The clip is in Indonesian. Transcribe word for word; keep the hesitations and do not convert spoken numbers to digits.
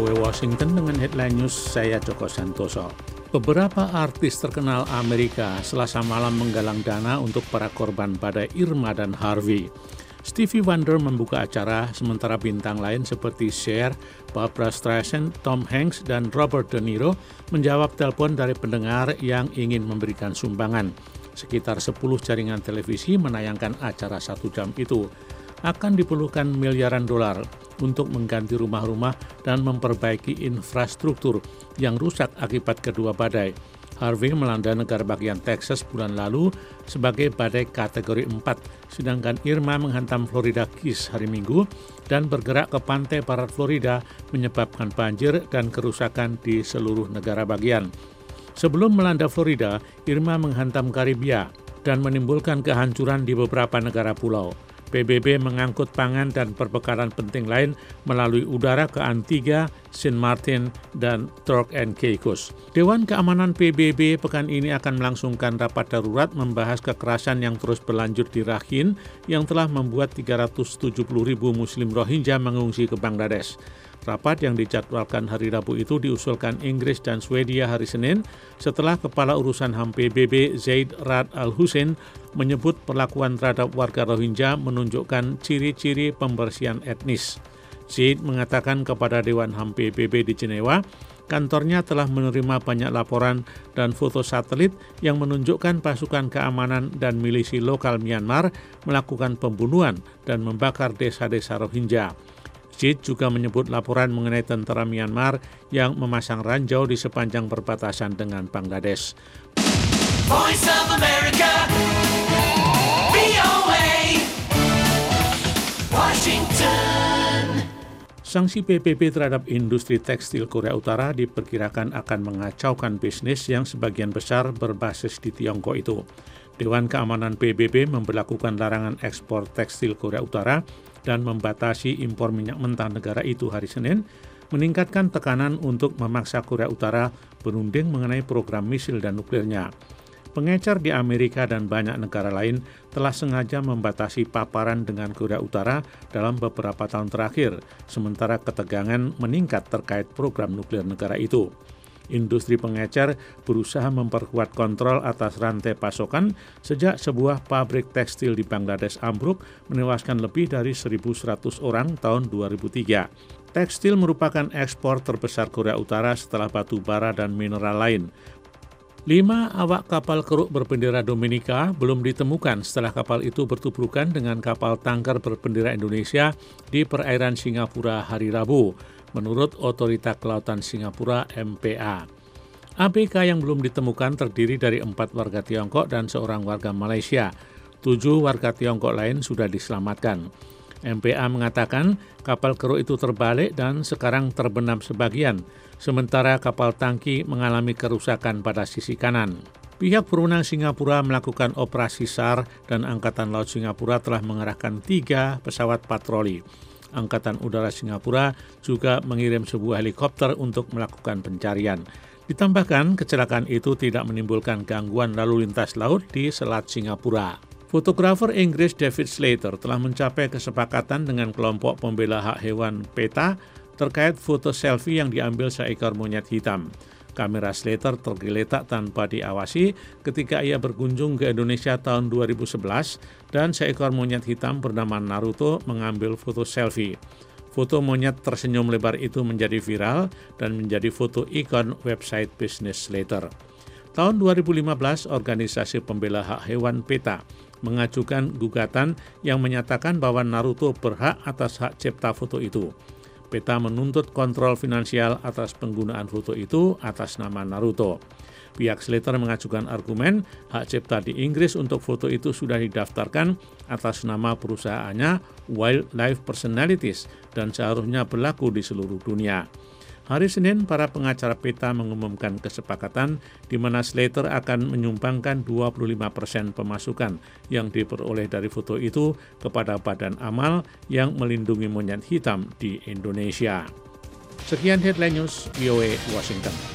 O A Washington dengan headline news, saya Joko Santoso. Beberapa artis terkenal Amerika Selasa malam menggalang dana untuk para korban badai Irma dan Harvey. Stevie Wonder membuka acara, sementara bintang lain seperti Cher, Barbra Streisand, Tom Hanks, dan Robert De Niro menjawab telepon dari pendengar yang ingin memberikan sumbangan. Sekitar sepuluh jaringan televisi menayangkan acara satu jam itu. Akan diperlukan miliaran dolar untuk mengganti rumah-rumah dan memperbaiki infrastruktur yang rusak akibat kedua badai. Harvey melanda negara bagian Texas bulan lalu sebagai badai kategori empat, sedangkan Irma menghantam Florida Keys hari Minggu dan bergerak ke pantai barat Florida menyebabkan banjir dan kerusakan di seluruh negara bagian. Sebelum melanda Florida, Irma menghantam Karibia dan menimbulkan kehancuran di beberapa negara pulau. P B B mengangkut pangan dan perbekalan penting lain melalui udara ke Antigua, Saint Martin, dan Turks and Caicos. Dewan Keamanan P B B pekan ini akan melangsungkan rapat darurat membahas kekerasan yang terus berlanjut di Rakhine yang telah membuat tiga ratus tujuh puluh ribu Muslim Rohingya mengungsi ke Bangladesh. Rapat yang dijadwalkan hari Rabu itu diusulkan Inggris dan Swedia hari Senin setelah Kepala Urusan H A M P B B Zaid Rad Al-Hussein menyebut perlakuan terhadap warga Rohingya menunjukkan ciri-ciri pembersihan etnis. Zaid mengatakan kepada Dewan H A M P B B di Jenewa, kantornya telah menerima banyak laporan dan foto satelit yang menunjukkan pasukan keamanan dan milisi lokal Myanmar melakukan pembunuhan dan membakar desa-desa Rohingya. Zaid juga menyebut laporan mengenai tentara Myanmar yang memasang ranjau di sepanjang perbatasan dengan Bangladesh. Voice of America, V O A, Washington. Sanksi P B B terhadap industri tekstil Korea Utara diperkirakan akan mengacaukan bisnis yang sebagian besar berbasis di Tiongkok itu. Dewan Keamanan P B B memberlakukan larangan ekspor tekstil Korea Utara dan membatasi impor minyak mentah negara itu hari Senin, meningkatkan tekanan untuk memaksa Korea Utara berunding mengenai program misil dan nuklirnya. Pengecer di Amerika dan banyak negara lain telah sengaja membatasi paparan dengan Korea Utara dalam beberapa tahun terakhir, sementara ketegangan meningkat terkait program nuklir negara itu. Industri pengecer berusaha memperkuat kontrol atas rantai pasokan sejak sebuah pabrik tekstil di Bangladesh ambruk menewaskan lebih dari seribu seratus orang tahun dua ribu tiga. Tekstil merupakan ekspor terbesar Korea Utara setelah batu bara dan mineral lain. Lima awak kapal keruk berbendera Dominika belum ditemukan setelah kapal itu bertubrukan dengan kapal tangkar berbendera Indonesia di perairan Singapura hari Rabu, menurut Otorita Kelautan Singapura M P A. A B K yang belum ditemukan terdiri dari empat warga Tiongkok dan seorang warga Malaysia. Tujuh warga Tiongkok lain sudah diselamatkan. M P A mengatakan kapal keruk itu terbalik dan sekarang terbenam sebagian, sementara kapal tangki mengalami kerusakan pada sisi kanan. Pihak berwenang Singapura melakukan operasi S A R dan Angkatan Laut Singapura telah mengerahkan tiga pesawat patroli. Angkatan Udara Singapura juga mengirim sebuah helikopter untuk melakukan pencarian. Ditambahkan, kecelakaan itu tidak menimbulkan gangguan lalu lintas laut di Selat Singapura. Fotografer Inggris David Slater telah mencapai kesepakatan dengan kelompok pembela hak hewan PETA terkait foto selfie yang diambil seekor monyet hitam. Kamera Slater tergeletak tanpa diawasi ketika ia berkunjung ke Indonesia tahun dua ribu sebelas dan seekor monyet hitam bernama Naruto mengambil foto selfie. Foto monyet tersenyum lebar itu menjadi viral dan menjadi foto ikon website bisnis Slater. Tahun dua ribu lima belas, organisasi pembela hak hewan PETA mengajukan gugatan yang menyatakan bahwa Naruto berhak atas hak cipta foto itu. PETA menuntut kontrol finansial atas penggunaan foto itu atas nama Naruto. Pihak Slater mengajukan argumen hak cipta di Inggris untuk foto itu sudah didaftarkan atas nama perusahaannya Wildlife Personalities dan seharusnya berlaku di seluruh dunia. Hari Senin, para pengacara PETA mengumumkan kesepakatan di mana Slater akan menyumbangkan dua puluh lima persen pemasukan yang diperoleh dari foto itu kepada Badan Amal yang melindungi monyet hitam di Indonesia. Sekian headline news V O A Washington.